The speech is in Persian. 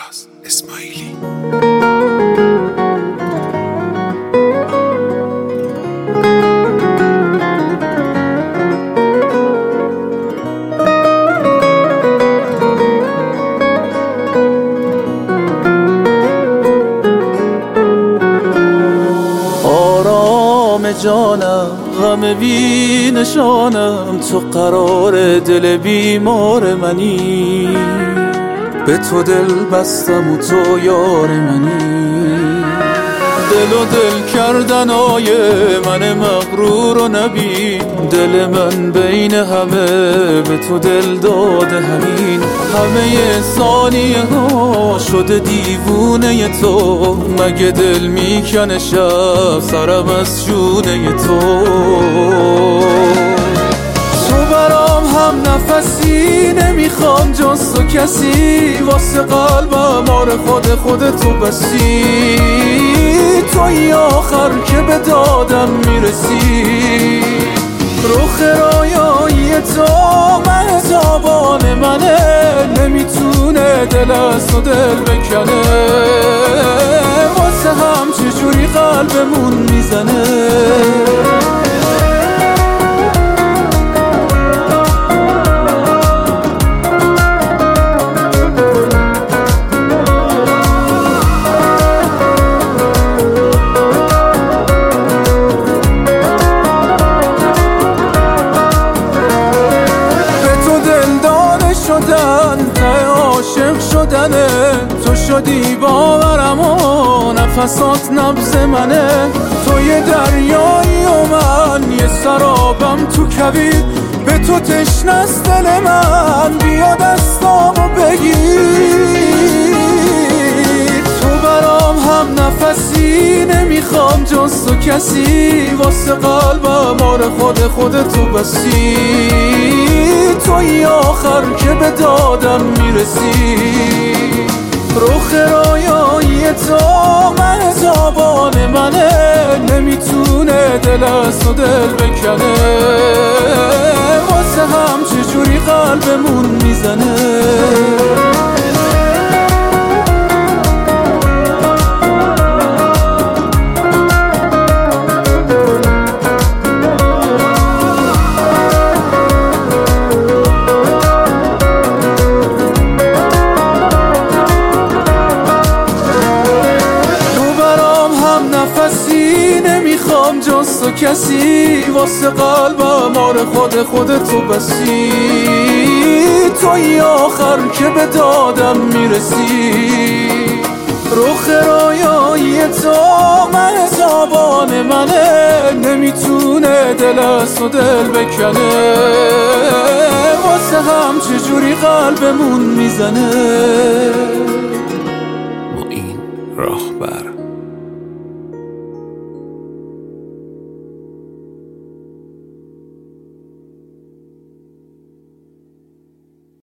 فراز اسماعیلی. آرام جانم، غم بی نشانم، تو قرار دل بیمار منی. به تو دل بستم و تو یار منی. دل و دل کردن های من مغرور و نبی، دل من بین همه به تو دل داده همین. همه ثانیه ها شده دیوونه تو، مگه دل میکنه شب سرم از شونه تو. تو برام هم نفسی، نمیخوام جز تو کسی، واسه قلبم آره خودتو بسی. توی آخر که به دادم میرسی، رخ رایایی تو مهتابان منه، نمیتونه دل از تو دل بکنه. واسه هم چجوری قلبمون میزنه. ته عاشق شدنه، تو شدی باورم و نفسات نبض منه. تو یه دریایی و من یه سرابم تو کویر، به تو تشنست دل من، بیا دستامو بگیر. تو برام هم نفسی، نمیخوام جز تو کسی، واسه قلبم آره خودتو بسی. توی آخر که به دادم میرسی، رخ رایایی تو مهتابان منه، نمیتونه دل از تو دل بکنه. واسه هم چجوری قلبمون میزنه. نمیخوام جز تو کسی، واسه قلبم آره خودتو بسی. توی آخر که به دادم میرسی، رخ رایایی تو مهتابان منه، نمیتونه دل از تو دل بکنه. واسه هم چجوری قلبمون میزنه. معین راهبر